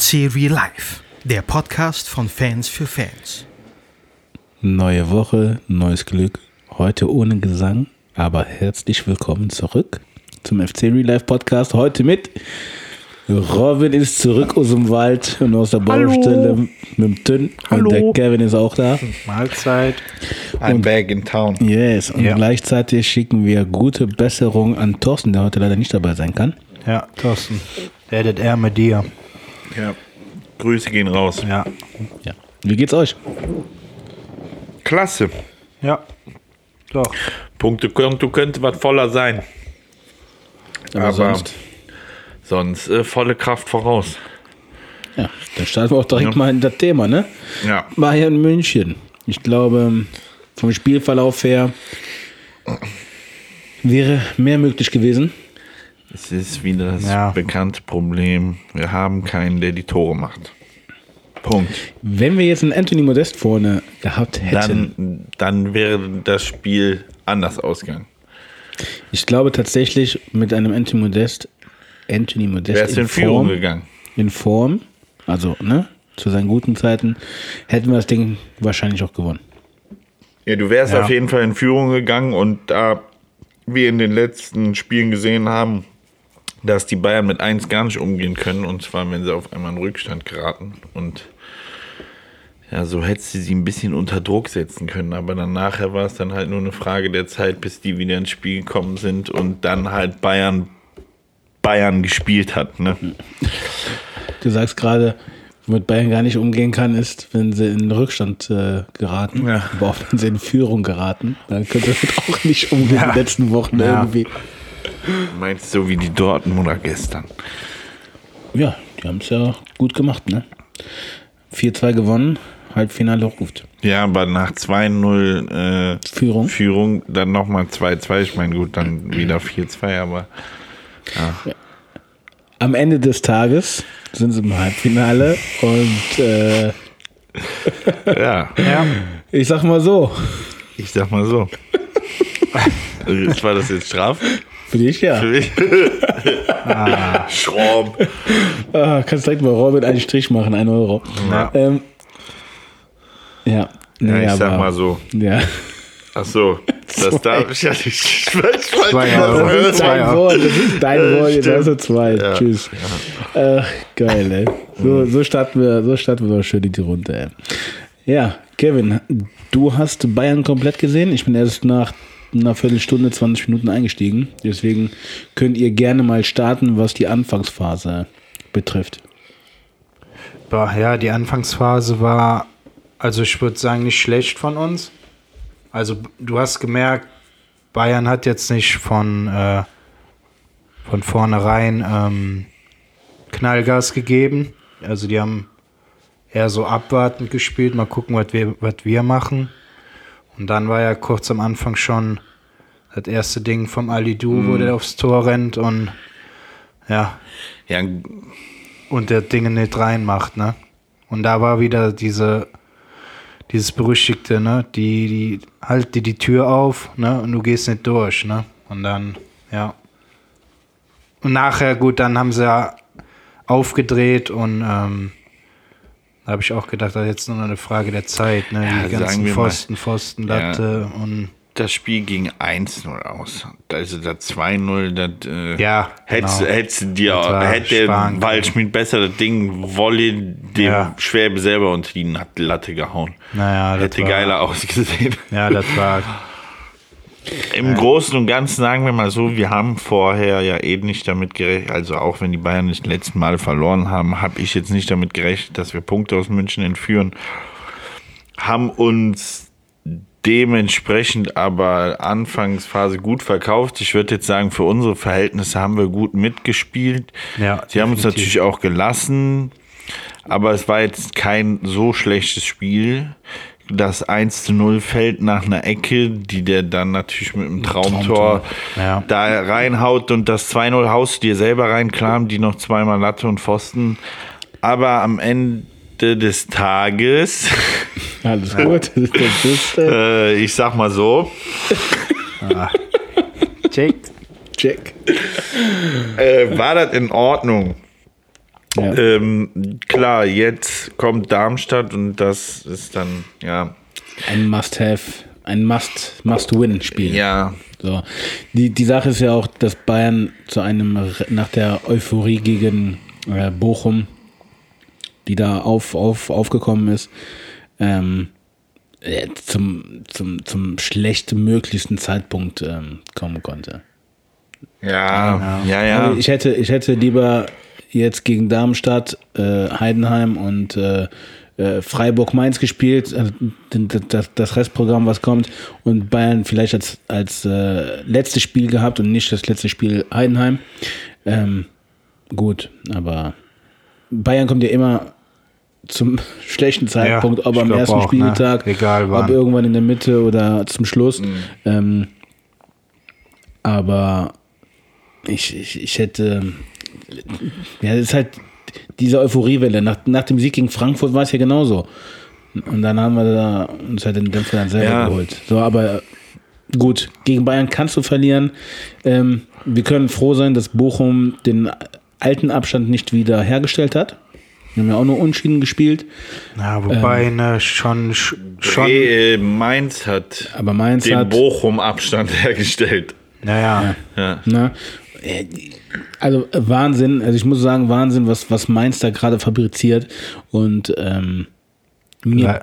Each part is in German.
FC Real Life, der Podcast von Fans für Fans. Neue Woche, neues Glück. Heute ohne Gesang, aber herzlich willkommen zurück zum FC Real Life Podcast. Heute mit Robin ist zurück aus dem Wald und aus der Baustelle mit dem Tünn. Und der Kevin ist auch da. Mahlzeit. I'm back in town. Yes, und gleichzeitig schicken wir gute Besserung an Thorsten, der heute leider nicht dabei sein kann. Ja, Thorsten. Der hättet er mit dir. Ja. Grüße gehen raus. Ja. Wie geht's euch? Klasse. Ja. Doch. Punktekonto könnte was voller sein. Aber sonst volle Kraft voraus. Ja, dann starten wir auch direkt mal in das Thema, ne? Ja. Bayern München. Ich glaube, vom Spielverlauf her wäre mehr möglich gewesen. Es ist wieder das bekannte Problem. Wir haben keinen, der die Tore macht. Punkt. Wenn wir jetzt einen Anthony Modest vorne gehabt hätten, dann wäre das Spiel anders ausgegangen. Ich glaube tatsächlich, mit einem Anthony Modest wäre es in Führung gegangen. In Form, also zu seinen guten Zeiten, hätten wir das Ding wahrscheinlich auch gewonnen. Ja, du wärst auf jeden Fall in Führung gegangen, und da wir in den letzten Spielen gesehen haben, dass die Bayern mit 1 gar nicht umgehen können, und zwar, wenn sie auf einmal in Rückstand geraten, und ja, so hättest du sie ein bisschen unter Druck setzen können, aber dann nachher war es dann halt nur eine Frage der Zeit, bis die wieder ins Spiel gekommen sind und dann halt Bayern gespielt hat. Ne? Du sagst gerade, womit Bayern gar nicht umgehen kann, ist, wenn sie in Rückstand geraten, aber auch wenn sie in Führung geraten, dann könnte das auch nicht umgehen in den letzten Wochen irgendwie. Meinst du, so wie die Dortmunder gestern? Ja, die haben es ja gut gemacht, ne? 4-2 gewonnen, Halbfinale ruft. Ja, aber nach 2-0 Führung dann nochmal 2-2. Ich meine, gut, dann wieder 4-2, aber ja. Am Ende des Tages sind sie im Halbfinale und ich sag mal so. War das jetzt Strafe? Für dich, ja. Für mich? Schraub. Kannst direkt mal Robin einen Strich machen, 1 Euro. Ja. Ich sag mal so. Ja. Ach so, das darf ich ja nicht. Das ist dein Wort, jetzt hast du 2. Ja. Tschüss. Ja. Geil, ey. So starten wir doch schön in die Runde, ey. Ja, Kevin, du hast Bayern komplett gesehen. Ich bin erst nach einer Viertelstunde, 20 Minuten eingestiegen. Deswegen könnt ihr gerne mal starten, was die Anfangsphase betrifft. Ja, die Anfangsphase war, also ich würde sagen, nicht schlecht von uns. Also du hast gemerkt, Bayern hat jetzt nicht von vornherein Knallgas gegeben. Also die haben eher so abwartend gespielt, mal gucken, was wir machen. Und dann war ja kurz am Anfang schon das erste Ding vom Alidou, wo der aufs Tor rennt und und der Dinge nicht reinmacht, ne? Und da war wieder dieses berüchtigte, ne? Die halt dir die Tür auf, ne? Und du gehst nicht durch, ne? Und dann, Und nachher, gut, dann haben sie ja aufgedreht und da habe ich auch gedacht, das ist jetzt nur eine Frage der Zeit, ne? Die ganzen Pfosten, Latte und. Das Spiel ging 1-0 aus. Also das 2-0, hätte Waldschmidt besser das Ding Volley dem Schwäbe selber unter die Latte gehauen. Naja, hätte geiler ausgesehen. Ja, das war. Im Großen und Ganzen sagen wir mal so, wir haben vorher ja nicht damit gerechnet, also auch wenn die Bayern nicht die letzten Male verloren haben, habe ich jetzt nicht damit gerechnet, dass wir Punkte aus München entführen. Haben uns dementsprechend aber Anfangsphase gut verkauft. Ich würde jetzt sagen, für unsere Verhältnisse haben wir gut mitgespielt. Ja, sie haben uns natürlich auch gelassen, aber es war jetzt kein so schlechtes Spiel. Das 1-0 fällt nach einer Ecke, die der dann natürlich mit dem Traumtor da reinhaut, und das 2-0 haust du dir selber rein. Klar haben die noch zweimal Latte und Pfosten, aber am Ende des Tages alles gut, ich sag mal so Check. war das in Ordnung. Ja. Klar, jetzt kommt Darmstadt und das ist dann, ja. Ein Must-Have, ein Must-Win-Spiel. Ja. So. Die Sache ist ja auch, dass Bayern nach der Euphorie gegen Bochum, die da aufgekommen ist, zum schlechtmöglichsten Zeitpunkt kommen konnte. Ja. Also ich hätte lieber jetzt gegen Darmstadt, Heidenheim und Freiburg-Mainz gespielt, das Restprogramm, was kommt, und Bayern vielleicht als letztes Spiel gehabt und nicht das letzte Spiel Heidenheim. Gut, aber Bayern kommt ja immer zum schlechten Zeitpunkt, ob am ersten auch, Spieltag, egal wann. Ob irgendwann in der Mitte oder zum Schluss. Aber ich hätte, ja, das ist halt diese Euphoriewelle. Nach dem Sieg gegen Frankfurt war es ja genauso. Und dann haben wir uns halt den Dämpfer dann selber geholt. So, aber gut, gegen Bayern kannst du verlieren. Wir können froh sein, dass Bochum den alten Abstand nicht wieder hergestellt hat. Wir haben ja auch nur Unentschieden gespielt. Ja, wobei, schon. Mainz hat den Bochum-Abstand hergestellt. Naja. Ja. Na, also Wahnsinn. Also ich muss sagen, Wahnsinn, was Mainz da gerade fabriziert. Und mir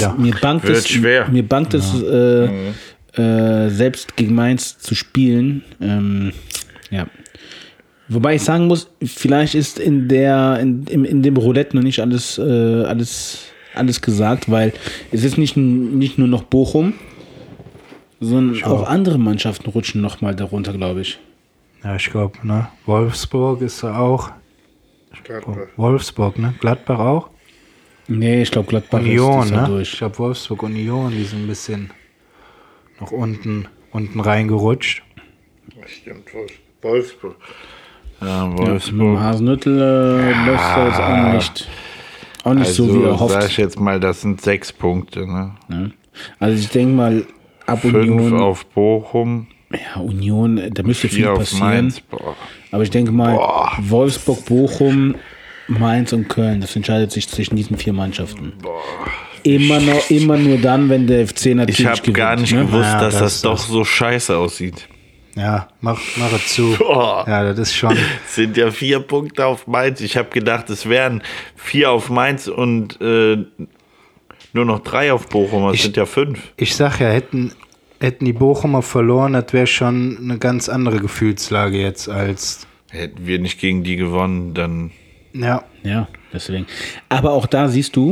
bangt es, selbst gegen Mainz zu spielen. Ja. Wobei ich sagen muss, vielleicht ist in dem Roulette noch nicht alles gesagt, weil es ist nicht nur noch Bochum, sondern auch andere Mannschaften rutschen nochmal darunter, glaube ich. Ja, ich glaube, ne? Wolfsburg ist da auch. Wolfsburg, ne? Gladbach auch? Nee, ich glaube Gladbach Union, ist ne? durch. Ich glaube Wolfsburg, Union, die sind ein bisschen nach unten reingerutscht. Stimmt, Wolfsburg. Ja, Wolfsburg. Ja, Hasenhüttl läuft da jetzt auch nicht also, so, wie er hofft. Sag ich jetzt mal, das sind 6 Punkte. Ne? Ja. Also ich denke mal, ab 5 Union auf Bochum. Ja, Union, da müsste viel passieren. Mainz, aber ich denke mal, Wolfsburg, Bochum, Mainz und Köln, das entscheidet sich zwischen diesen 4 Mannschaften. Immer nur dann, wenn der FC natürlich gewinnt. Ich habe gar nicht gewusst, dass das doch so scheiße aussieht. Ja, mach es zu. Ja, das ist schon. Es sind ja 4 Punkte auf Mainz. Ich habe gedacht, es wären 4 auf Mainz und nur noch 3 auf Bochum. Es sind ja 5. Ich sag ja, hätten die Bochumer verloren, das wäre schon eine ganz andere Gefühlslage jetzt als. Hätten wir nicht gegen die gewonnen, dann. Ja, deswegen. Aber auch da siehst du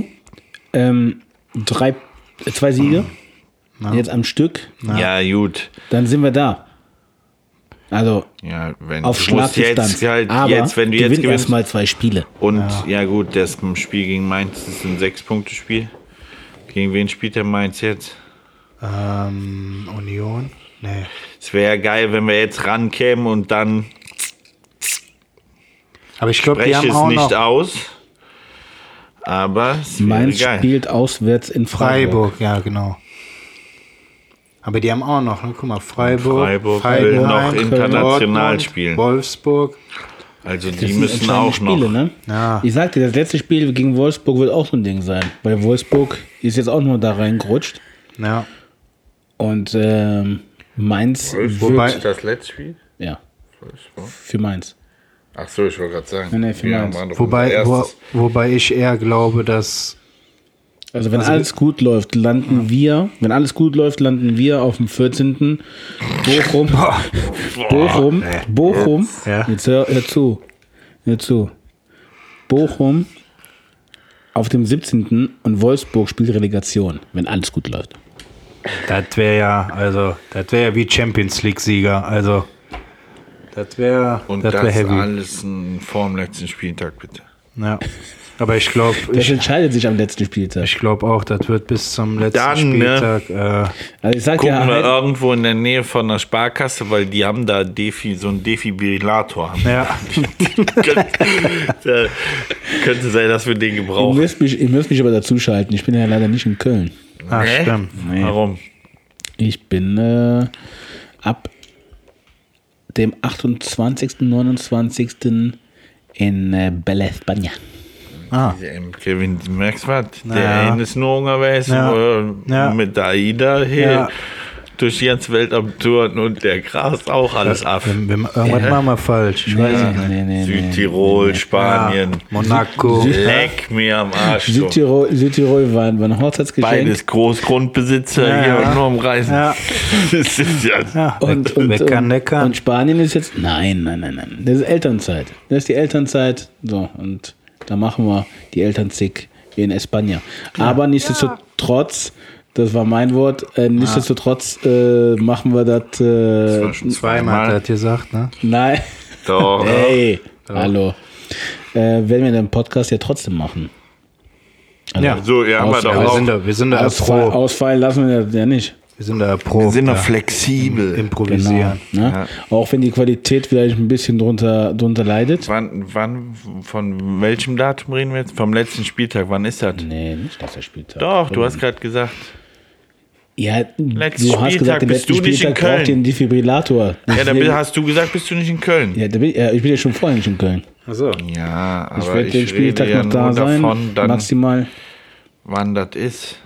2 Siege jetzt am Stück. Ja, gut. Dann sind wir da. Also auf Schlagdistanz. Wenn du jetzt gewinnst erstmal 2 Spiele. Und ja gut, das Spiel gegen Mainz ist ein 6-Punkte-Spiel. Gegen wen spielt der Mainz jetzt? Union? Nee. Es wäre ja geil, wenn wir jetzt rankämen und dann. Aber ich glaube, die haben auch nicht noch aus. Aber es Mainz geil. spielt auswärts in Freiburg. Ja, genau. Aber die haben auch noch, ne? Guck mal, Freiburg will noch international spielen. Wolfsburg. Also die müssen auch Spiele, noch. Ne? Ja. Ich sagte, das letzte Spiel gegen Wolfsburg wird auch so ein Ding sein. Weil Wolfsburg ist jetzt auch nur da reingerutscht. Ja. Und Mainz Wolfsburg das letzte Spiel? Ja. Wolfsburg. Für Mainz. Ach so, ich wollte gerade sagen. Nee, für Mainz. Wobei ich eher glaube, dass. Also wenn alles gut läuft, landen wir auf dem 14. Bochum. Ja. Jetzt hör zu. Bochum auf dem 17. und Wolfsburg spielt Relegation, wenn alles gut läuft. Das wäre ja wie Champions League-Sieger. Also, das wäre heavy. Alles vor dem letzten Spieltag, bitte. Ja. Aber ich glaube. Das entscheidet sich am letzten Spieltag. Ich glaube auch, das wird bis zum letzten Spieltag. Also ich sag gucken wir irgendwo in der Nähe von der Sparkasse, weil die haben da so einen Defibrillator. Ja. Könnte sein, dass wir den gebrauchen. Ihr müsst mich aber dazu schalten. Ich bin ja leider nicht in Köln. Stimmt. Nee. Warum? Ich bin ab dem 28., 29. In Bella España. Kevin, du merkst was? Der eine ist nur gewesen, mit der AIDA hier durch die ganze Welt am Touren und der grast auch alles ab. Irgendwas machen wir falsch. Ich weiß nicht. Nee. Südtirol, Spanien, Monaco. Leck mir am Arsch. Südtirol waren ein Hochzeitsgeschenk. Beides Großgrundbesitzer hier und nur am Reisen. Ja. Das ist Und Spanien ist jetzt. Nein. Das ist Elternzeit. Das ist die Elternzeit. So, und da machen wir die Elternzig in España. Aber nichtsdestotrotz, das war mein Wort, nichtsdestotrotz machen wir das. Zweimal hat er gesagt, ne? Nein. Doch. Hey, hallo. Werden wir den Podcast ja trotzdem machen. Also So, haben wir doch auch. Wir sind da pro. Ausfallen lassen wir das ja nicht. Wir sind da pro. Wir sind doch flexibel. Improvisieren. Genau, ne? Auch wenn die Qualität vielleicht ein bisschen drunter leidet. Wann, von welchem Datum reden wir jetzt? Vom letzten Spieltag, wann ist das? Nee, nicht letzter Spieltag. Doch, du hast gerade gesagt. Ja, Letzten du hast Spieltag gesagt, den bist letzten du nicht in Spieltag braucht Köln. den Defibrillator. Ja, da hast du gesagt, bist du nicht in Köln. Ja, ich bin ja schon vorher nicht in Köln. Achso. Ja, Ich aber werde ich den rede Spieltag ja noch da nur sein, davon, dann, maximal. wann das ist.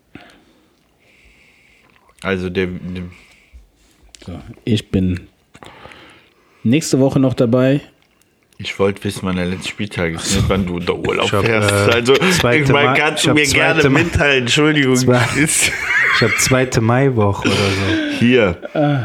Also So, ich bin nächste Woche noch dabei. ich wollte wissen, wann der letzte Spieltag ist, nicht wann du da Urlaub Ich hab, fährst. Also, ich meine, kannst du mir gerne mitteilen, Entschuldigung. Ich habe 2. Maiwoche oder so. Hier.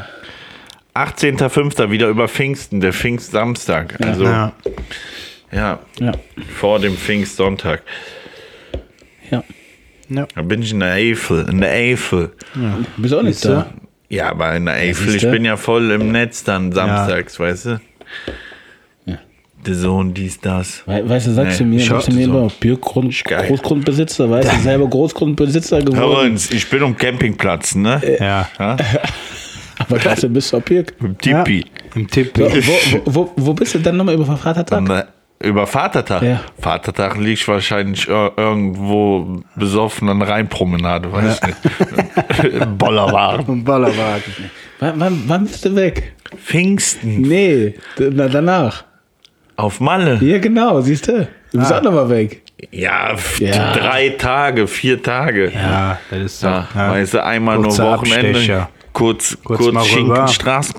18.05. wieder über Pfingsten, der Pfingstsamstag. Also, ja, vor dem Pfingstsonntag. Ja. Da bin ich in der Eifel. Ja. Bist auch nicht da. Ja, aber in der Eifel, ich siehste? bin ja voll im Netz dann samstags, weißt du? Ja. Der Sohn, dies, das. Weißt du, sagst du mir immer, Großgrundbesitzer, weißt du, selber Großgrundbesitzer Hör geworden. uns, ich bin am Campingplatz, ne? Ja. Aber trotzdem bist du auch Pirk. Im Tipi. Im Tipi. So, wo bist du dann nochmal über Vatertag? Über Vatertag? Ja. Vatertag liegt wahrscheinlich irgendwo besoffen an der Rheinpromenade, weiß nicht. Bollerwagen. Wann bist du weg? Pfingsten. Nee, danach. Auf Malle. Ja, genau, siehst du. Du bist auch nochmal weg. Ja, 3 Tage, 4 Tage. Ja, das ist so. Ja, weißt du, einmal nur Kurzer Wochenende. Abstecher. Kurz mal Schinkenstraße.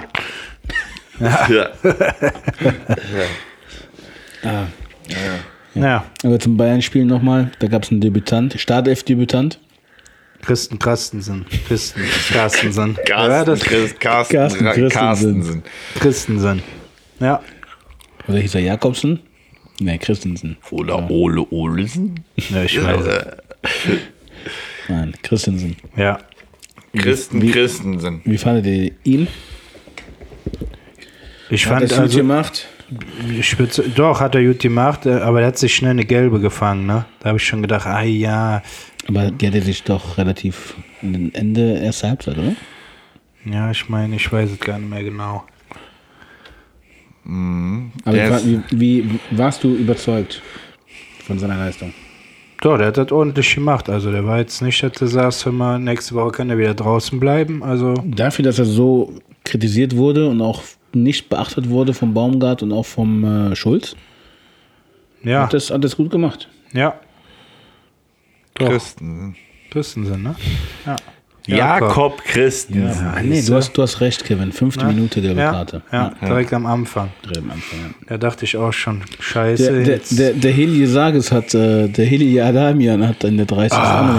Ja. Aber zum Bayern-Spiel nochmal, da gab es einen Debütant, Startelf-Debütant. Carstensen. Carstensen. Ja. Oder hieß er Jakobsen? Nee, Christensen. Oder Ole Olsen? Ja, ich weiß. Nein, Christensen. Ja. Christensen. Wie fandet ihr ihn? Ich Hat fand das gut gemacht? Doch, hat er gut gemacht, aber er hat sich schnell eine gelbe gefangen, ne? Da habe ich schon gedacht, ja. Aber die hatte sich doch relativ an den Ende erster Halbzeit, oder? Ja, ich meine, ich weiß es gar nicht mehr genau. Aber wie warst du überzeugt von seiner Leistung? Doch, der hat das ordentlich gemacht. Also der war jetzt nicht, dass du sagst, hör mal, nächste Woche kann er wieder draußen bleiben. Also dafür, dass er so kritisiert wurde und auch nicht beachtet wurde vom Baumgart und auch vom Schulz, ja. hat das gut gemacht. Ja. Doch. Christensen, ne? Ja. Jakob Christensen. Ja, nee, du hast recht, Kevin. 5. Minute gelbe Karte. Ja, direkt am Anfang. Da dachte ich auch schon, scheiße. Der Heli Sages der Heli Adamian hat in der 30.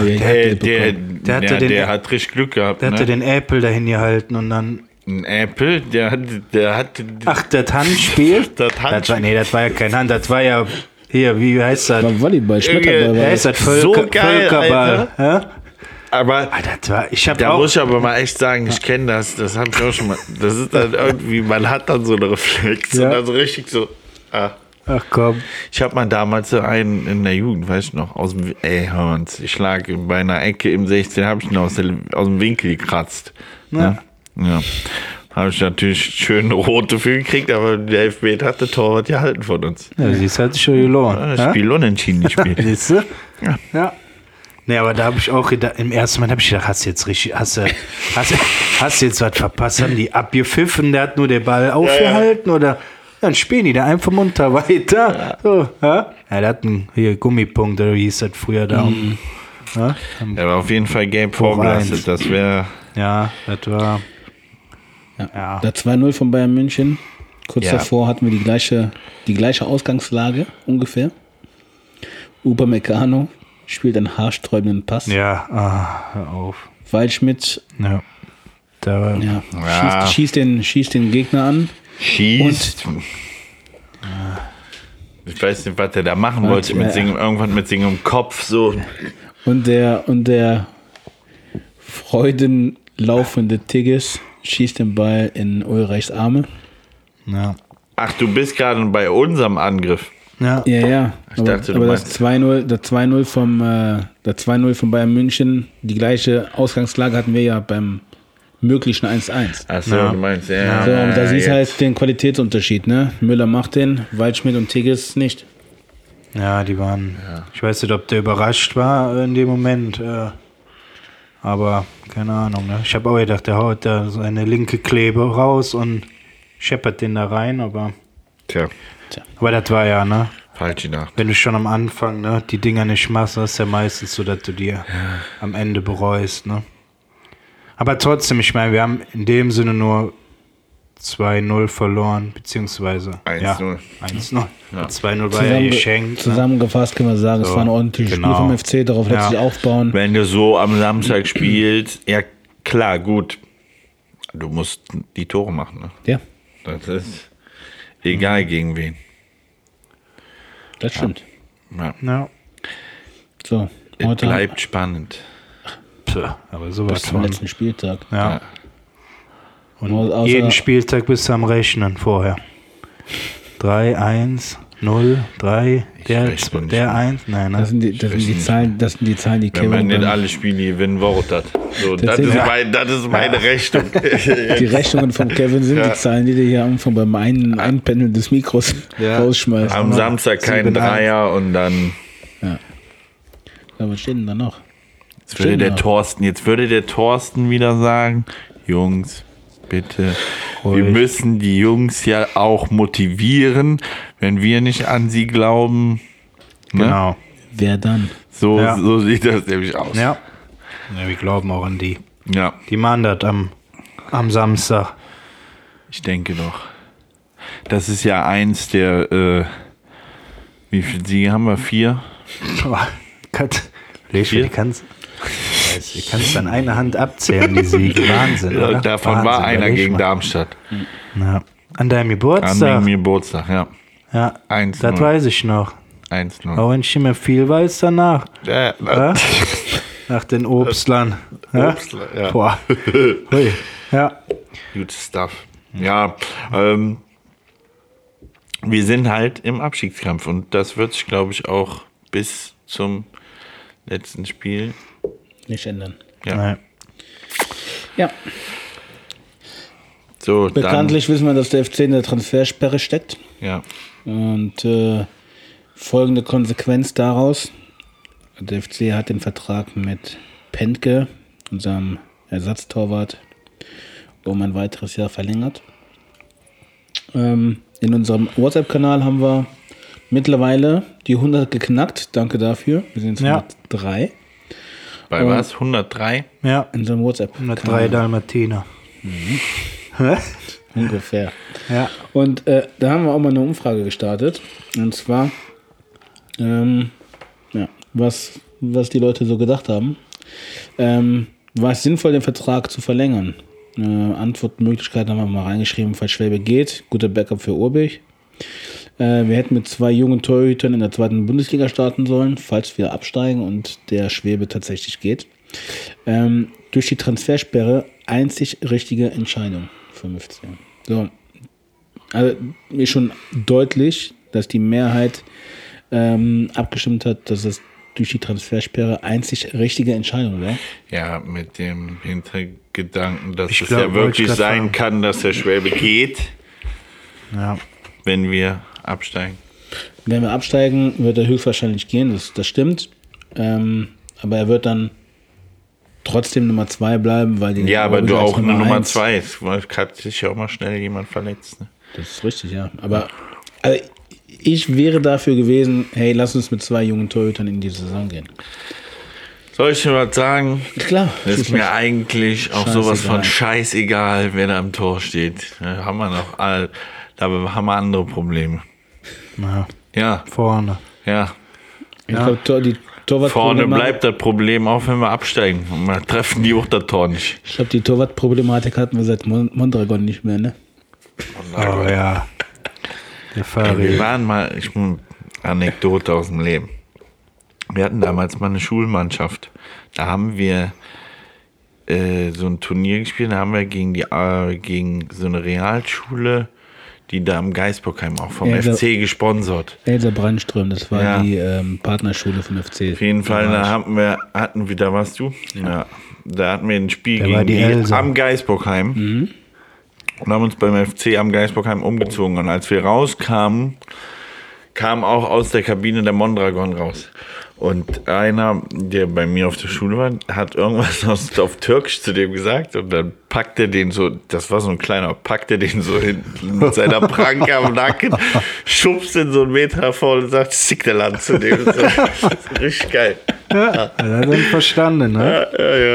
Der hat richtig Glück gehabt. Der hatte den Äpfel dahin gehalten und dann. Ein Äpfel? Der hat. Ach, das Handspiel? Das war ja kein Hand, das war ja. Hier, wie heißt das? War Volleyball, Schmetterball. Wer ist das? So geil, Völkerball. Alter. Aber da muss ich aber mal echt sagen, ich kenne das habe ich auch schon mal. Das ist dann irgendwie, man hat dann so einen Reflex und dann so richtig so. Ach komm. Ich habe mal damals so einen in der Jugend, weißt du noch, ich lag bei einer Ecke im 16, habe ich ihn aus dem Winkel gekratzt. Ja. Habe ich natürlich schön rote für gekriegt, aber der Elfmeter hat der Torwart gehalten von uns. Ja, siehst hat sich schon gelohnt. Spiel unentschieden gespielt. Siehst du? Ja. Nee, aber da habe ich auch gedacht, im ersten Mal habe ich gedacht, hast du jetzt was verpasst? Haben die abgepfiffen, der hat nur den Ball aufgehalten oder? Dann spielen die da einfach munter weiter. Ja. So, ja? Ja, der hat einen hier Gummipunkt, oder wie hieß das früher da? Ja? Der war auf jeden Fall gelb vorbelastet. Das wäre. Ja, das war. Ja. Der 2-0 von Bayern München. Kurz davor hatten wir die gleiche Ausgangslage ungefähr. Upamecano spielt einen haarsträubenden Pass. Ja, hör auf. Waldschmidt schießt den Gegner an. Schießt. Ich weiß nicht, was der da machen wollte. Irgendwann mit seinem Kopf so. Und der freudenlaufende Tigges schießt den Ball in Ulreichs Arme. Ja. Ach, du bist gerade bei unserem Angriff. Ja. Ich dachte, aber das 2-0 von Bayern München, die gleiche Ausgangslage hatten wir ja beim möglichen 1-1. Ach so, du meinst, ja. So, und da siehst du halt den Qualitätsunterschied, ne? Müller macht den, Waldschmidt und Tigges nicht. Ja, die waren, ich weiß nicht, ob der überrascht war in dem Moment, aber keine Ahnung, ne? Ich habe auch gedacht, der haut da seine linke Klebe raus und scheppert den da rein, aber aber das war ja, ne? Falsche Nacht. Wenn du schon am Anfang, ne, die Dinger nicht machst, ist ja meistens so, dass du dir am Ende bereust, ne? Aber trotzdem, ich meine, wir haben in dem Sinne nur 2-0 verloren, beziehungsweise 1-0. Ja, 1-0. Ja. 2-0 war ja geschenkt. Zusammengefasst können wir sagen, es war ein ordentliches Spiel vom FC, darauf lässt sich aufbauen. Wenn du so am Samstag spielst, ja klar, gut. Du musst die Tore machen, ne? Ja. Das ist egal gegen wen. Das stimmt. Ja. So, es bleibt spannend. Aber sowas bis zum letzten Spieltag. Ja. Und jeden Spieltag bist du am Rechnen vorher. 3-1, 0, 3, der 1. Nein, das sind die Zahlen, die Kevin. Wenn man nicht alle Spiele gewinnen wollte. So, das ist meine Rechnung. Die Rechnungen von Kevin sind die Zahlen, die du hier am Anfang beim Einpendeln des Mikros rausschmeißt. Am Samstag kein Dreier und dann. Ja, was steht denn da noch? Jetzt würde der Thorsten wieder sagen, Jungs, bitte, wir müssen die Jungs ja auch motivieren, wenn wir nicht an sie glauben. Ne? Genau. Wer dann? So sieht das nämlich aus. Ja, wir glauben auch an die. Ja. Die machen das am Samstag. Ich denke doch. Das ist ja eins der, wie viele Siege haben wir? 4? Du kannst an einer Hand abzählen, die Siege. Wahnsinn, oder? Davon war einer gegen Darmstadt. Ja. An deinem Geburtstag? An meinem Geburtstag, ja. Ja, 1-0. Das weiß ich noch. 1-0. Auch wenn ich nicht mehr viel weiß danach. Ja? Nach den Obstlern. Obstler, ja. Boah. Hui. Ja. Good stuff. Ja, wir sind halt im Abstiegskampf und das wird sich, glaube ich, auch bis zum letzten Spiel nicht ändern. Ja. Ja. So, bekanntlich wissen wir, dass der FC in der Transfersperre steckt. Ja. Und folgende Konsequenz daraus: Der FC hat den Vertrag mit Pentke, unserem Ersatztorwart, um ein weiteres Jahr verlängert. In unserem WhatsApp-Kanal haben wir mittlerweile die 100 geknackt. Danke dafür. Wir sind jetzt 103. Bei was? 103? Ja. In unserem WhatsApp-Kanal. 103 Dalmatiner. Ungefähr. Ja. Und da haben wir auch mal eine Umfrage gestartet. Und zwar, was die Leute so gedacht haben. War es sinnvoll, den Vertrag zu verlängern? Antwortmöglichkeiten haben wir mal reingeschrieben, falls Schwäbe geht. Guter Backup für Urbich. Wir hätten mit 2 jungen Torhütern in der 2. Bundesliga starten sollen, falls wir absteigen und der Schwäbe tatsächlich geht. Durch die Transfersperre einzig richtige Entscheidung für den FC. So. Also ist schon deutlich, dass die Mehrheit abgestimmt hat, dass es durch die Transfersperre einzig richtige Entscheidung war. Ja, mit dem Hintergedanken, dass es ja wirklich sein kann, dass der Schwäbe geht, wenn wir absteigen. Wenn wir absteigen, wird er höchstwahrscheinlich gehen, das stimmt. Aber er wird dann trotzdem Nummer 2 bleiben, weil die. Ja, aber du auch eine Nummer 2. Es hat sich ja auch mal schnell jemand verletzt. Ne? Das ist richtig, ja. Aber also ich wäre dafür gewesen, hey, lass uns mit 2 jungen Torhütern in die Saison gehen. Soll ich dir was sagen? Klar. Das ist mir eigentlich auch sowas von scheißegal. scheißegal, wer da am Tor steht. Da haben wir noch da haben wir andere Probleme. Ja. Vorne. Ja. Ich glaube, die Vorne bleibt das Problem, auch wenn wir absteigen. Und wir treffen die auch das Tor nicht. Ich glaube, die Torwartproblematik hatten wir seit Mondragon nicht mehr, ne? Oh ja. Wir waren mal, Anekdote aus dem Leben. Wir hatten damals mal eine Schulmannschaft. Da haben wir so ein Turnier gespielt. Da haben wir gegen so eine Realschule, die da am Geisbockheim auch vom FC gesponsert. Elsa Brandström, das war die Partnerschule vom FC. Auf jeden Fall, da hatten wir, da warst du? Ja. Da hatten wir ein Spiel gegen die am Geisbockheim. Mhm. Und haben uns beim FC am Geisbockheim umgezogen. Und als wir rauskamen, kam auch aus der Kabine der Mondragon raus. Und einer, der bei mir auf der Schule war, hat irgendwas auf Türkisch zu dem gesagt. Und dann packt er den so, das war so ein kleiner, packt er den so hinten mit seiner Pranke am Nacken, schubst den so einen Meter vor und sagt, sick der Land zu dem. Das ist richtig geil. Ja, das hat er verstanden, ne?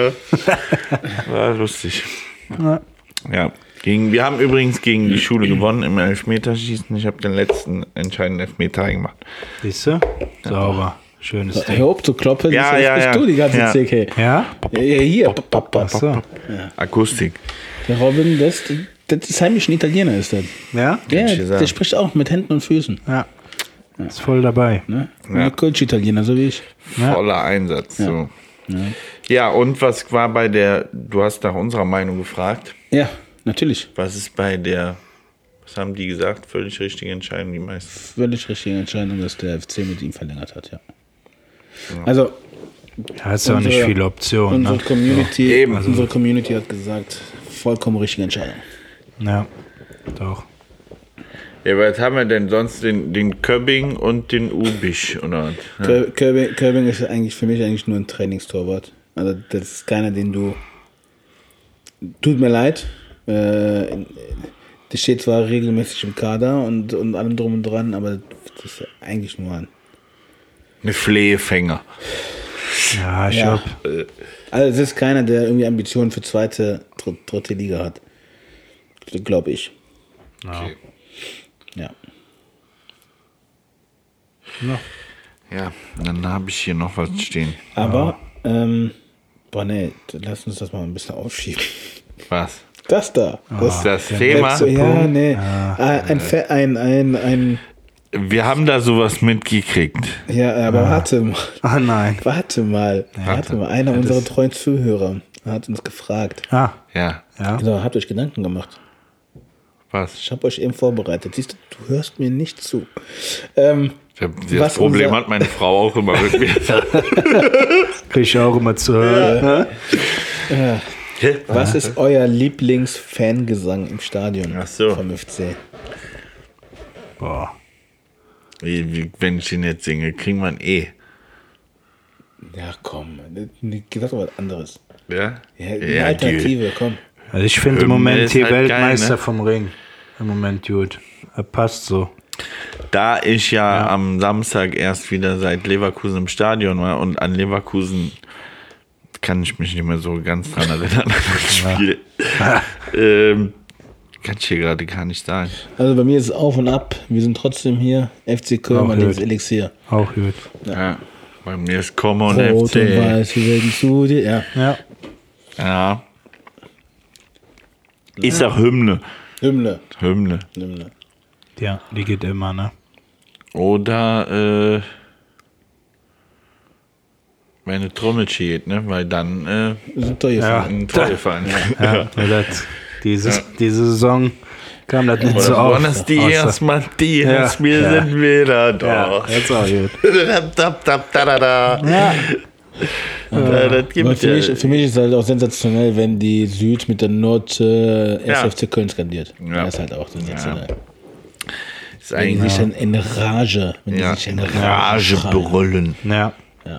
Ja. War lustig. Ja. Wir haben übrigens gegen die Schule gewonnen im Elfmeterschießen. Ich habe den letzten entscheidenden Elfmeter gemacht. Siehst du? Sauber. Schönes Ding. Hör auf zu kloppen, ja. bist du die ganze CK. Ja? Hier. So. Akustik. Der Robin, das ist heimlich ein Italiener, ist das. Ja? Ja, der spricht auch mit Händen und Füßen. Ja. Ist voll dabei. Ne? Ein Kölsch-Italiener, so wie ich. Voller Einsatz. So. Ja, und was war du hast nach unserer Meinung gefragt. Ja, natürlich. Was haben die gesagt? Völlig richtige Entscheidung, die meisten. Völlig richtige Entscheidung, dass der FC mit ihm verlängert hat, ja. Also, da ist ja auch nicht viele Optionen. Unsere Community hat gesagt, vollkommen richtige Entscheidung. Ja, doch. Ja, was haben wir denn sonst? Den Köbbing und den Ubisch, oder? Ja. Köbbing ist für mich nur ein Trainingstorwart. Also das ist keiner, den du... Tut mir leid. Der steht zwar regelmäßig im Kader und allem drum und dran, aber das ist eigentlich nur ein Flehefänger. Ja, ich glaube. Also es ist keiner, der irgendwie Ambitionen für dritte Liga hat. Glaube ich. Okay. Ja. Ja, dann habe ich hier noch was stehen. Aber, lass uns das mal ein bisschen aufschieben. Was? Das da. Das Thema? Ja, nee. Wir haben da sowas mitgekriegt. Ja, aber warte mal. Ah, nein. Warte mal. Einer unserer treuen Zuhörer hat uns gefragt. Ja. Also, habt euch Gedanken gemacht. Was? Ich habe euch eben vorbereitet. Siehst du, du hörst mir nicht zu. Das Problem hat meine Frau auch immer mit mir. Krieg ich auch immer zu hören. Was ist euer Lieblingsfangesang im Stadion vom FC? Boah. Wenn ich den jetzt singe, kriegen wir ein E. Ja, komm. Sag doch was anderes. Ja? Ja, Alternative, komm. Also ich finde im Moment hier halt Weltmeister geil, ne? vom Ring. Im Moment gut. Passt so. Da ich am Samstag erst wieder seit Leverkusen im Stadion war und an Leverkusen kann ich mich nicht mehr so ganz dran erinnern an das Spiel. Kann ich hier gerade gar nicht sagen. Also bei mir ist es auf und ab. Wir sind trotzdem hier. FC Köln, mein liebes Elixier. Auch gut. Ja. Bei mir ist Como und Rot FC. Und weiß, wir werden zu dir. Ja. Ich sag Hymne. Hymne. Ja, die geht immer, ne? Oder wenn eine Trommel steht, ne? Weil dann Sind doch hier ein Tor gefallen. Diese Saison kam das nicht so auf. Buenos Dias, Matthias, wir sind wieder da. Ja, jetzt auch gut. Für mich ist es halt auch sensationell, wenn die Süd mit der Nord SFC Köln skandiert. Ja. Das ist halt auch sensationell. Ist Wenn die sich dann in Rage, Rage brüllen. Ja.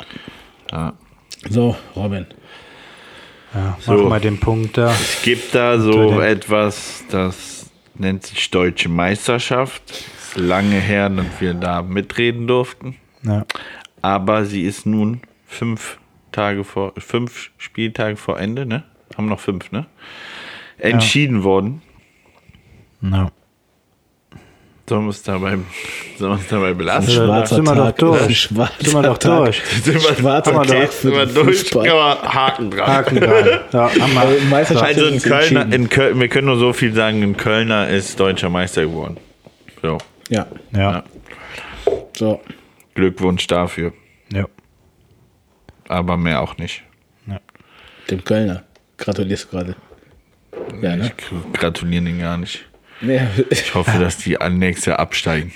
So, Robin. Ja, mach mal den Punkt da. Es gibt da so etwas, das nennt sich Deutsche Meisterschaft. Ist lange her, dass wir da mitreden durften. Ja. Aber sie ist nun 5 Spieltage vor Ende, ne? Haben noch 5, ne? Entschieden worden. No. Sollen wir es dabei belassen? Schwarzer sind wir doch Tag. durch. Schwarzer Sind wir doch Tag. durch. Schwarzer Haben wir Tag doch. für den durch. Fußball. Ja, Haken dran. Haken dran. Ja, haben wir. Meisterschaft Also ist entschieden. wir können nur so viel sagen, ein Kölner ist deutscher Meister geworden. So. Ja, Ja. so. Glückwunsch dafür. Ja. Aber mehr auch nicht. Dem Kölner. Gratulierst du gerade. Ja, ne? Ich gratuliere ihn gar nicht. Ja. Ich hoffe, dass die nächstes Jahr absteigen.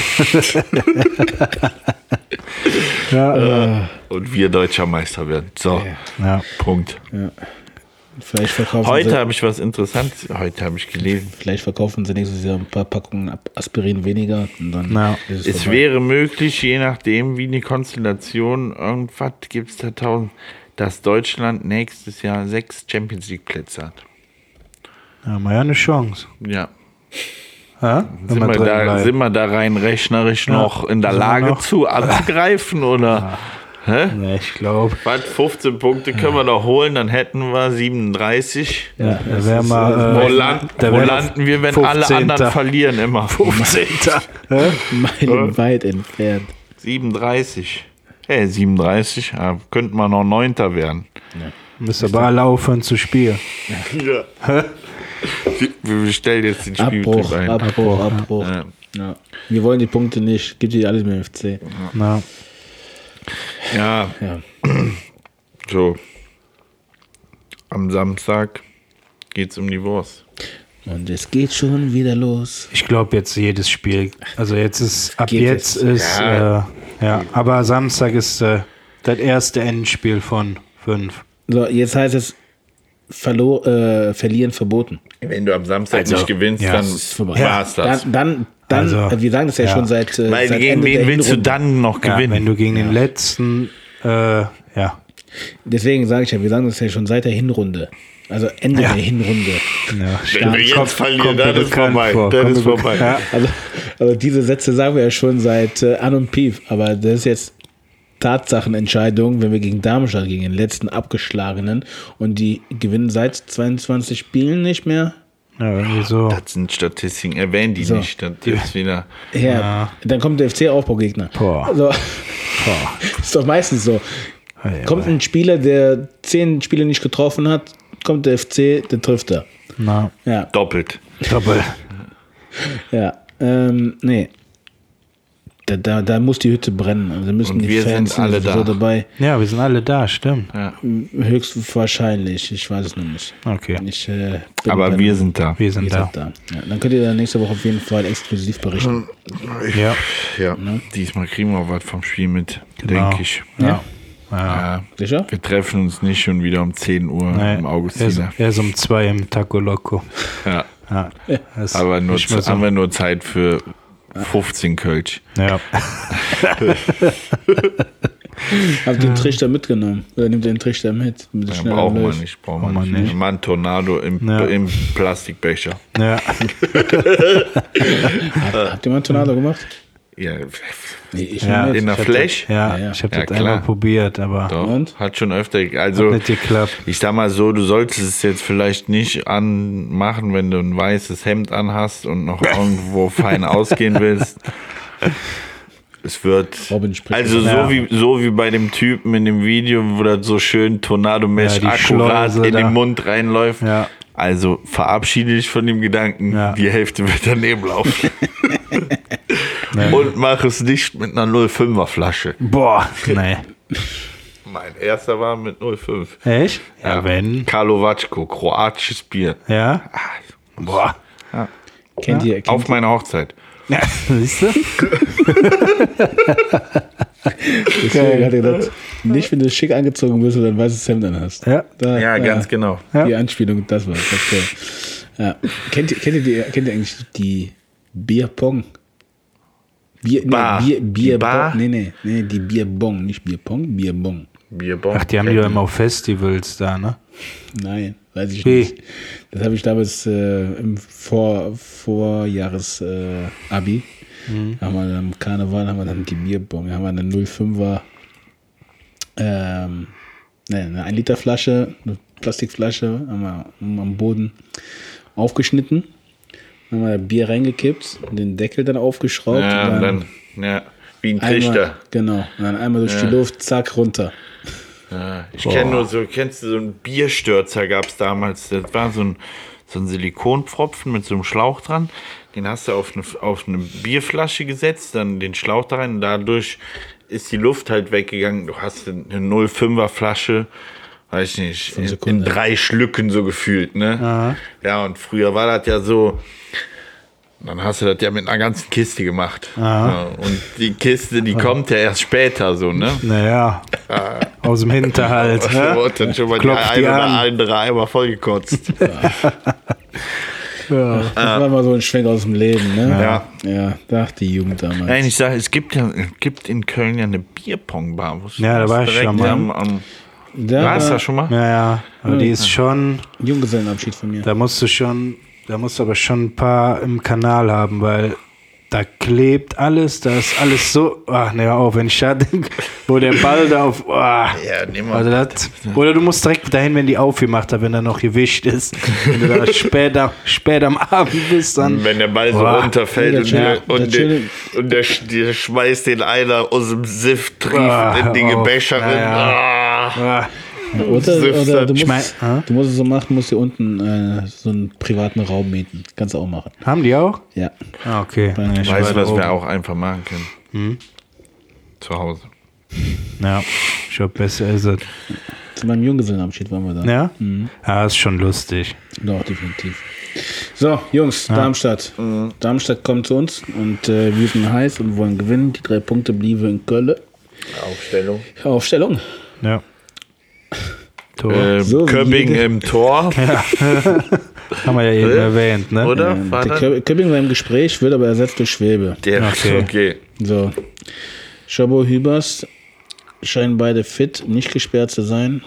Und wir deutscher Meister werden. So, Ja. Punkt. Vielleicht verkaufen Heute sie, habe ich was Interessantes. Heute habe ich gelesen. vielleicht verkaufen sie nächstes Jahr ein paar Packungen Aspirin weniger. Und dann Ja. ist Es vorbei. wäre möglich, je nachdem, wie die Konstellation, irgendwas gibt es da 1000, dass Deutschland nächstes Jahr 6 Champions-League-Plätze hat. Ja, haben wir ja eine Chance. Ja. Ja? Wenn Sind wir, drin da, bleiben. sind wir da rein rechnerisch noch in der Sind wir Lage noch? anzugreifen? Oder? Hä? Nee, ich glaube. Was, 15 Punkte können wir noch holen, dann hätten wir 37. Ja, da wären wir. Wo landen wir, wenn alle 15. anderen verlieren immer? 15. Meilenweit entfernt. 37. Hey, 37, ja, könnten wir noch 9. werden. Müsst aber alle aufhören zu spielen. Wir stellen jetzt den Spielbetrieb Abbruch, ein. Abbruch. Ja. Ja. Wir wollen die Punkte nicht. Gibt die alles mit dem FC. Na, Ja, Ja. so. Am Samstag geht's um die Wurst. Und es geht schon wieder los. ich glaube jetzt jedes Spiel. Also jetzt ist, ab Geht jetzt jetzt. ist, Ja. ja, aber Samstag ist das erste Endspiel von 5. So, jetzt heißt es verlieren verboten. Wenn du am Samstag Also, nicht gewinnst, ja, dann es ist vorbei. war's das. Dann Also, wir sagen das ja, ja. schon seit Weil seit gegen Ende wen der willst du Hinrunde. dann noch Ja, gewinnen? wenn du gegen den letzten, ja, Deswegen sage ich ja, wir sagen das ja schon seit der Hinrunde. Also Ende Ja. der Hinrunde. Wenn wir jetzt verlieren, dann ist vorbei. Dann ist vorbei. Ja. Also diese Sätze sagen wir ja schon seit An und Pief. Aber das ist jetzt Tatsachenentscheidung, wenn wir gegen Darmstadt, gegen den letzten Abgeschlagenen, und die gewinnen seit 22 Spielen nicht mehr. Ja, irgendwie so. Das sind Statistiken, erwähnen die So. nicht. Das ist wieder. Ja. Dann kommt der FC-Aufbaugegner. Boah. Also, ist doch meistens so. Kommt ein Spieler, der 10 Spiele nicht getroffen hat, kommt der FC, der trifft er. Na, Ja, Doppelt. Doppel. ja. Nee. Da muss die Hütte brennen. Also müssen Und die wir Fans sind alle sowieso da. dabei. Ja, wir sind alle da, stimmt. Ja. Höchstwahrscheinlich. Ich weiß es noch nicht. Okay. Ich, bin Aber bei- wir sind da. Wir sind wir da. sind da. Ja, dann könnt ihr dann nächste Woche auf jeden Fall exklusiv berichten. Ja. Ja. Diesmal kriegen wir was vom Spiel mit, Genau. denke ich. Ja. Ja. Sicher? Wir treffen uns nicht schon wieder um 10 Uhr Nee, im Augustiner. er ist um 2 im Taco Loco. Ja. Ja. Das Aber nur, nicht mehr so. haben wir nur Zeit für 15 Kölsch. Ja. Habt ihr den Trichter mitgenommen? Oder nehmt ihr den Trichter mit? Damit es Ja, schneller brauchen wir läuft? nicht. Brauchen wir nicht. Mal ein Tornado im Plastikbecher. Ja. Habt ihr mal einen Tornado gemacht? Ja, Nee, ich Ja. nicht. in der Ich hab Flash? Ja, Ja. ich habe Ja, das klar. einmal probiert, aber Doch, Und? hat schon öfter. Also, hat nicht geklappt. ich sag mal so, du solltest es jetzt vielleicht nicht anmachen, wenn du ein weißes Hemd anhast und noch irgendwo fein ausgehen willst. Es wird. Robin spricht. Also Ja. so wie bei dem Typen in dem Video, wo das so schön tornadomäßig Ja, die akkurat Schleuse in da. den Mund reinläuft. Ja. Also verabschiede dich von dem Gedanken, Ja. die Hälfte wird daneben laufen. Und mach es nicht mit einer 05er Flasche. Boah, nee. Mein erster war mit 05. Echt? Ja, wenn. Karlovačko, kroatisches Bier. Ja. Boah. Kennt ihr, Auf meiner Hochzeit. Ja, siehst du? deswegen hat er gedacht, nicht wenn du schick angezogen bist oder ein weißes Hemd an hast. Ja. Ja, ganz genau. Ja. Die Anspielung, das war okay. Ja. Kennt ihr eigentlich die Bierpong? Bar. Die Bar? Bierbong. Nee, die Bierbong, nicht Bierpong, Bierbong. Bierbon. Ach, die haben die doch immer auf Festivals da, ne? Nein. Weiß ich nicht. Das habe ich damals im Vorjahres Abi. Haben wir dann am Karneval, haben wir dann die Bierbong, haben wir eine 0,5er eine 1 Liter Flasche, eine Plastikflasche, haben wir am Boden aufgeschnitten, haben wir Bier reingekippt, den Deckel dann aufgeschraubt. Ja, und dann wie ein Trichter. Einmal, genau, und dann einmal durch die Luft, zack, runter. Ja, ich kenne nur so, kennst du so einen Bierstürzer, gab es damals, das war so ein Silikonpfropfen mit so einem Schlauch dran, den hast du auf eine Bierflasche gesetzt, dann den Schlauch da rein und dadurch ist die Luft halt weggegangen. Du hast eine 0,5er Flasche, weiß ich nicht, in 3 Schlücken so gefühlt, ne? Aha. Ja, und früher war das ja so, dann hast du das ja mit einer ganzen Kiste gemacht. Ja, und die Kiste, die kommt ja erst später so, ne? Naja, aus dem Hinterhalt. Da wurde dann schon mal die ein oder andere einmal vollgekotzt. Ja. Das war mal so ein Schwenk aus dem Leben, ne? Ja, dachte die Jugend damals. Nein, ich sage, es gibt in Köln ja eine Bierpongbar. Ja, da war ich schon mal. Warst du da schon mal? Ja, aber die ist schon... Junggesellenabschied von mir. Da musst du aber schon ein paar im Kanal haben, weil da klebt alles, da ist alles so, wenn ich da denke, wo der Ball da auf, nimm mal. Also das, oder du musst direkt dahin, wenn die aufgemacht hat, wenn er noch gewischt ist, wenn du da spät am Abend bist, dann... Wenn der Ball so runterfällt und der schmeißt den einer aus dem Sift in die Gebäscherin. Oder du musst es so machen, musst hier unten so einen privaten Raum mieten. Kannst du auch machen. Haben die auch? Ja. Okay. Weißt du, was wir auch einfach machen können? Zu Hause. Ja, schon besser ist es. Zu meinem Junggesellenabschied waren wir da. Ja? Ja, ist schon lustig. Doch, definitiv. So, Jungs, Darmstadt. Darmstadt kommt zu uns und wir sind heiß und wollen gewinnen. Die 3 Punkte blieben in Köln. Aufstellung. Ja. Köpping im Tor. Ja. Haben wir ja eben erwähnt, ne? Oder? Köpping war im Gespräch, wird aber ersetzt durch Schwebe. Okay. So. Schabo, Hübers scheinen beide fit, nicht gesperrt zu sein.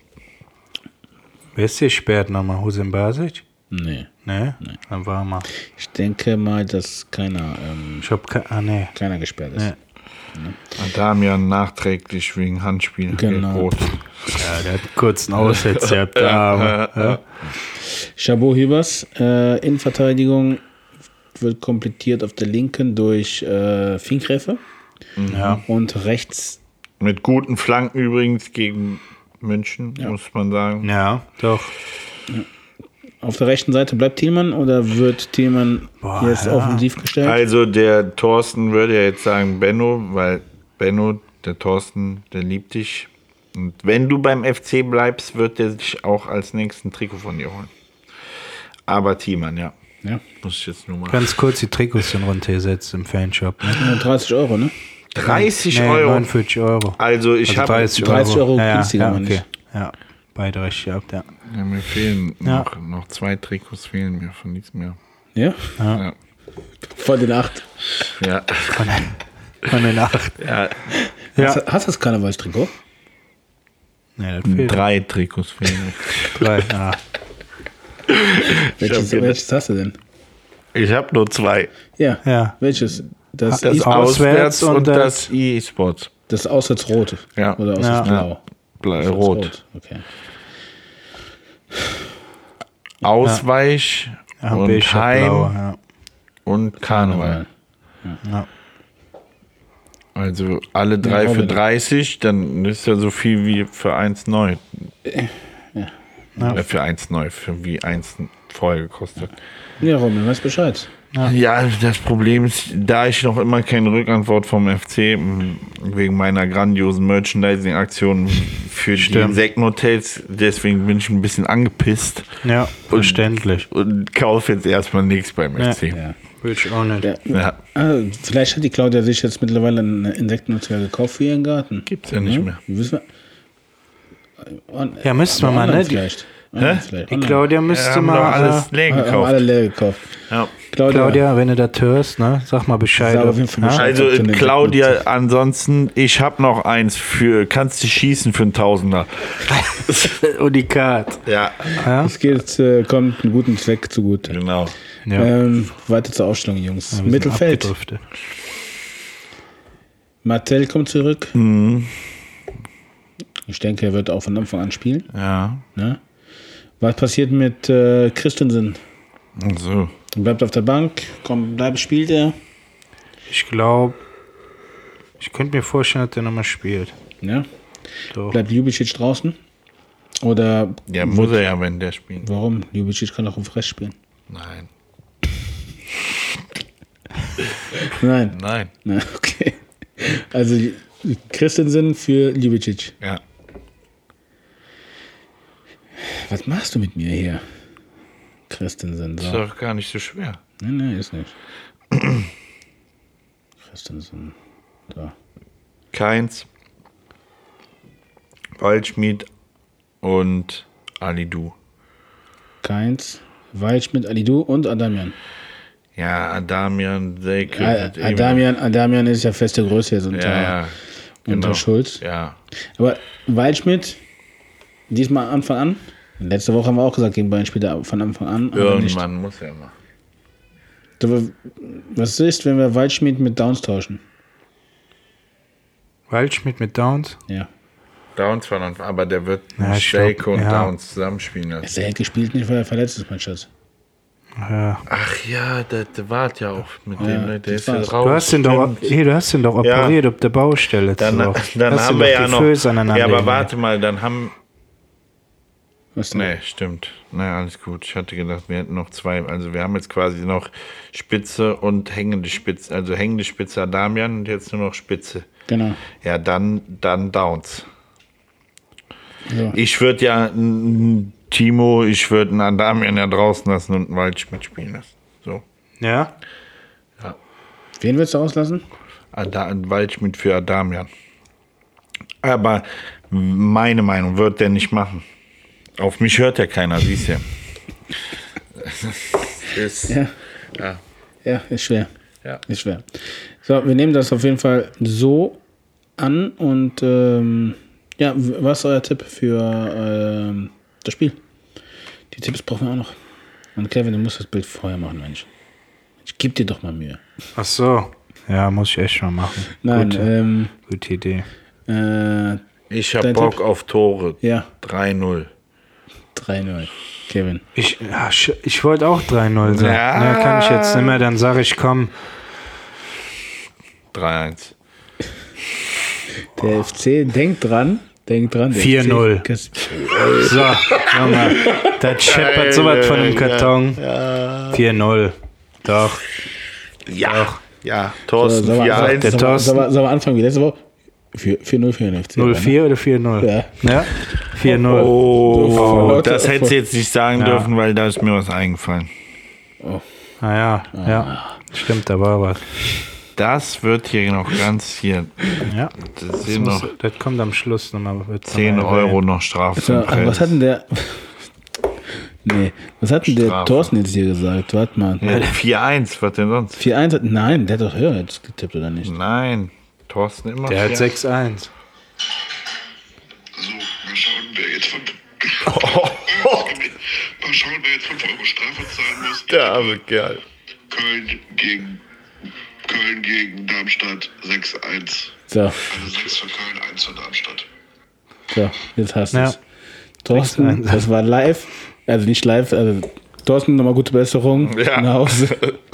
Wer ist gesperrt nochmal? Hussein Basic? Nee. Nee? Dann war mal. Ich denke mal, dass keiner keiner gesperrt ist. Nee. Damian nachträglich wegen Handspiel. Genau. Rot. Ja, der hat einen kurzen Aussetzer gehabt. Chabot Hübers, Innenverteidigung wird komplettiert auf der linken durch Finkgräfe. Ja. Und rechts. Mit guten Flanken übrigens gegen München, muss man sagen. Ja, doch. Ja. Auf der rechten Seite bleibt Thielmann oder wird Thielmann jetzt offensiv gestellt? Also der Thorsten würde ja jetzt sagen Benno, weil Benno, der Thorsten, der liebt dich. Und wenn du beim FC bleibst, wird der sich auch als nächsten Trikot von dir holen. Aber Thielmann, ja. Muss ich jetzt nur mal. Ganz kurz die Trikots sind runtergesetzt im Fanshop. Ne? 30 Euro, ne? 30 Euro? 49 Euro. Also ich habe 30 Euro günstiger, meine ich. Ja, beide recht gehabt, ja. Ja, mir fehlen noch 2 Trikots fehlen mir von diesem Jahr. Ja? Von den 8. Ja. Von den 8. Ja. Hast du das Karnevalstrikot? Nee, das fehlt. 3 Trikots fehlen mir. 3, ja. Welches hast du denn? Ich habe nur 2. Ja. Welches? Das Auswärts und das E-Sports. Das Auswärtsrote. Ja. Oder Auswärtsblau? Ja. Rot. Okay. Ausweich und Heim und Karneval. Ja. Also alle 3 für 30, dann ist ja so viel wie für 1 neu. Für 1 neu, für wie 1 vorher gekostet. Ja, Roman, weißt Bescheid. Ja, das Problem ist, da ich noch immer keine Rückantwort vom FC wegen meiner grandiosen Merchandising-Aktion für die Insektenhotels, deswegen bin ich ein bisschen angepisst. Ja, verständlich. Und kaufe jetzt erstmal nichts beim FC. Ja. Will ich auch nicht. Ja. Vielleicht hat die Claudia sich jetzt mittlerweile ein Insektenhotel gekauft für ihren Garten. Gibt's ja nicht mehr. Ja, müssten wir mal, ne? Vielleicht. Die Claudia müsste mal alles leer gekauft. Alle leer gekauft. Ja. Claudia, wenn du das hörst, ne, sag mal Bescheid. Sag auf jeden Fall Bescheid. Also ob du eine Claudia, nutzt. ansonsten, ich habe noch eins kannst du schießen für einen Tausender. Unikat. Ja, Es geht, kommt einen guten Zweck zugute. genau. Ja. Weiter zur Ausstellung, Jungs. Wir sind Mittelfeld. abgedriftet. Martell kommt zurück. Ich denke, er wird auch von Anfang an spielen. Ja, Ne? Was passiert mit Christensen? so. Bleibt auf der Bank, spielt er. Ich glaube, ich könnte mir vorstellen, dass der nochmal spielt. Ja? Doch. Bleibt Ljubicic draußen? Oder Ja, muss er ja, wenn der spielt. warum? Ljubicic kann auch auf Rechts spielen. Nein. Nein. Nein. Na, okay. Also Christensen für Ljubicic. Ja. Was machst du mit mir hier? Christensen. Ist So. doch gar nicht so schwer. Nee, ist nicht. Christensen. So. Keins, Waldschmied und Alidu. Keins, Waldschmidt, Alidu und Adamian. Ja, Adamian, Selke. Adamian ist ja feste Größe jetzt unter, Ja, unter Schulz. Ja. Aber Waldschmidt, diesmal Anfang an. Letzte Woche haben wir auch gesagt, gegen Bayern spielt er von Anfang an. Aber nicht. Irgendwann muss er mal. Aber was ist, wenn wir Waldschmidt mit Downs tauschen? Waldschmidt mit Downs? Ja. Downs von Anfang, aber der wird Ja, mit ich Selke glaub, und ja. Downs zusammenspielen lassen. Selke spielt nicht, weil er verletzt ist, mein Schatz. Ja. Ach ja, der wart ja auch mit Ja, dem, ne? Der das ist ja war's. raus. Du hast ihn doch Ja. operiert auf der Baustelle. Dann Hast haben du wir doch ja die noch. Füße aneinander Ja, aber gelegt. warte mal, dann haben. Was denn? Nee, stimmt. Nee, alles gut. Ich hatte gedacht, wir hätten noch zwei. Also wir haben jetzt quasi noch Spitze und hängende Spitze. Also hängende Spitze Adamian und jetzt nur noch Spitze. Genau. Ja, dann Downs. So. Ich würde ja Timo, ich würde einen Adamian ja draußen lassen und einen Waldschmidt spielen lassen. So. Ja? Wen willst du auslassen? Waldschmidt für Adamian. Aber meine Meinung wird der nicht machen. Auf mich hört ja keiner, siehst du. Ist, Ja. ja. Ja, ist schwer. Ja. Ist schwer. So, wir nehmen das auf jeden Fall so an und ja, was ist euer Tipp für das Spiel? Die Tipps brauchen wir auch noch. Und Kevin, du musst das Bild vorher machen, Mensch. Ich geb dir doch mal Mühe. Ach so. Ja, muss ich echt schon machen. Nein, Gute Idee. Ich habe Dein Bock Tipp? auf Tore. ja, 3-0. 3-0. Kevin. Ich wollte auch 3-0 sagen. Ja. Ja, kann ich jetzt nicht mehr. Dann sage ich, komm. 3-1. Der FC, denkt dran. Der 4-0. FC. So, Junge. Das scheppert sowas von dem Karton. 4-0. Doch. Ja. Ja, Thorsten So, 4-1. Der Thorsten. Sollen wir anfangen wie letzte Woche? 4-0 für den FC. 0-4 oder 4-0? Ja. Ja? 4-0. Oh, das hättest du jetzt nicht sagen Ja. dürfen, weil da ist mir was eingefallen. Ah ja. Stimmt, da war was. Das wird hier noch ganz hier. Ja. Das sind noch Das kommt am Schluss nochmal. 10 Euro noch Strafe. So, zum was hat denn der. Nee, was hat denn der Strafe. Thorsten jetzt hier gesagt? Warte mal. Ja, 4-1, was denn sonst? 4-1 hat. Nein, der hat doch höher jetzt getippt, oder nicht? Nein, Thorsten immer. Der hat 4-1. 6-1. So, mal schauen, wer jetzt 5 Euro Strafe zahlen muss. Der arme Kerl. Köln gegen Darmstadt 6-1. So, Also 6 für Köln, 1 für Darmstadt. so, jetzt hast du Ja. es. Thorsten, 6-1. das war live. Also nicht live, also Thorsten, nochmal gute Besserung Ja. nach Hause.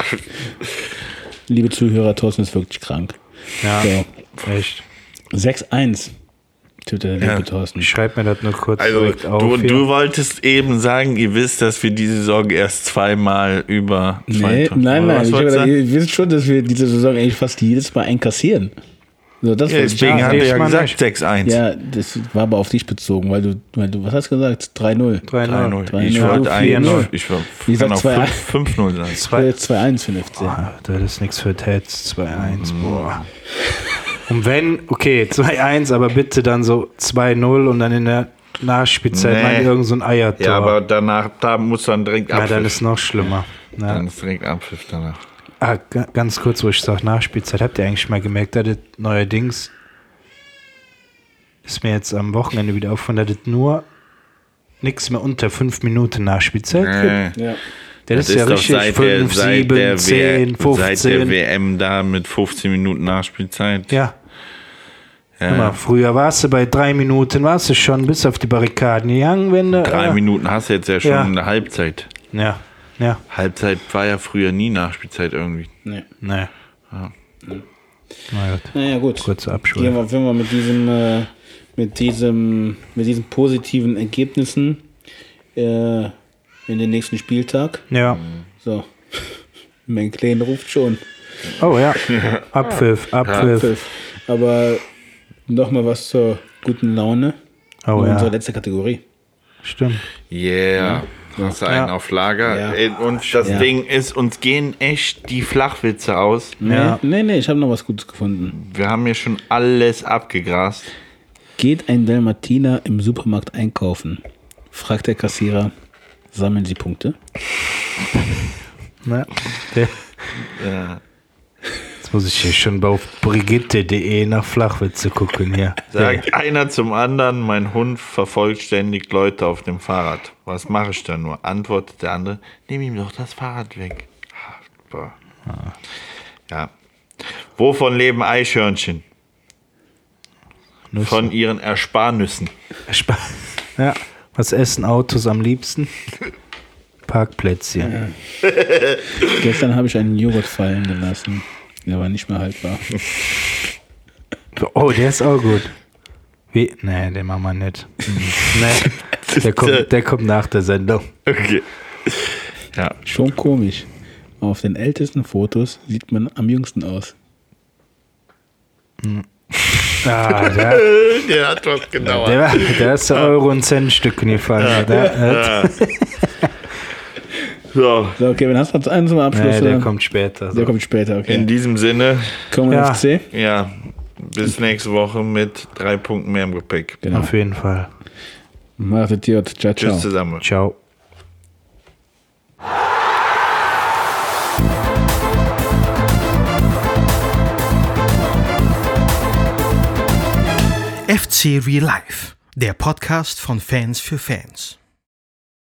Liebe Zuhörer, Thorsten ist wirklich krank. Ja, So, echt. 6-1. Tippt der liebe Thorsten. Ich schreibe mir das nur kurz Also, direkt auf. du hier. wolltest eben sagen, ihr wisst, dass wir diese Saison erst zweimal über Nee, Tore- nein. Was Ich hab wolltest du gedacht, sagen? ihr wisst schon, dass wir diese Saison eigentlich fast jedes Mal einkassieren. So, das Ja, wollte ich deswegen sagen. hat er ja diesmal gesagt nicht. 6-1. Ja, das war aber auf dich bezogen, weil du, was hast du gesagt? 3-0. 3-0. 3-0. Ich wollte 4-0. eigentlich, ich Wie kann gesagt, auch 2-1. 5-0 sagen. 2-1 für den FC. Ah, das ist nichts für Tats. 2-1. Boah. Und wenn, okay, 2-1, aber bitte dann so 2-0 und dann in der Nachspielzeit mal irgend so ein Eiertor. Ja, aber danach, da muss dann direkt Ja, Abpfiff. dann ist noch schlimmer. Ja. Dann ist direkt Abpfiff danach. Ganz kurz, wo ich sage Nachspielzeit, habt ihr eigentlich mal gemerkt, dass das neuerdings ist mir jetzt am Wochenende wieder aufgefallen, dass das nur nichts mehr unter 5 Minuten Nachspielzeit gibt. Ja. Das ist ja doch richtig 5, 7, 10, 15. Seit der WM da mit 15 Minuten Nachspielzeit. Ja. Ja. Guck mal, früher warst du bei 3 Minuten, warst du schon bis auf die Barrikaden gegangen, wenn du... 3 Minuten hast du jetzt ja schon eine Halbzeit. Ja. Halbzeit war ja früher nie Nachspielzeit irgendwie. Nee. Ja. Na gut. Naja, gut. Kurze Abschwung. Gehen wir mit diesen positiven Ergebnissen in den nächsten Spieltag. Ja. So. Mein Kleinen ruft schon. Oh ja. Abpfiff. Aber nochmal was zur guten Laune. Oh Unsere ja. letzte Kategorie. Stimmt. Yeah. Hast du einen auf Lager? Ja. Ey, und das Ding ist, uns gehen echt die Flachwitze aus. Ja. Nee, ich habe noch was Gutes gefunden. Wir haben hier schon alles abgegrast. Geht ein Dalmatiner im Supermarkt einkaufen? Fragt der Kassierer. Sammeln Sie Punkte? Ja. Ja. Jetzt muss ich hier schon auf brigitte.de nach Flachwitze gucken hier. Sagt einer zum anderen, mein Hund vervollständigt Leute auf dem Fahrrad. Was mache ich dann nur? Antwortet der andere, nimm ihm doch das Fahrrad weg. Boah. Ja. Wovon leben Eichhörnchen? Nüsse. Von ihren Ersparnüssen. Ja. Was essen Autos am liebsten? Parkplätzchen. Gestern habe ich einen Joghurt fallen gelassen. Der war nicht mehr haltbar. Oh, der ist auch gut. Wie? Nee, den machen wir nicht. Nee, der kommt nach der Sendung. Okay. Ja. Schon komisch. Auf den ältesten Fotos sieht man am jüngsten aus. Ah, Der hat was gedauert. der ist der Euro- und Centstücken gefallen. So, So, Kevin, hast du noch einen zum Abschluss? Nee, der oder? kommt später. Der kommt später, okay. in diesem Sinne, Kommen wir Ja. auf C? ja, bis nächste Woche mit 3 Punkten mehr im Gepäck. Genau. Auf jeden Fall. Macht es gut. Ciao, ciao. Tschüss zusammen. Ciao. FC Real Life, der Podcast von Fans für Fans.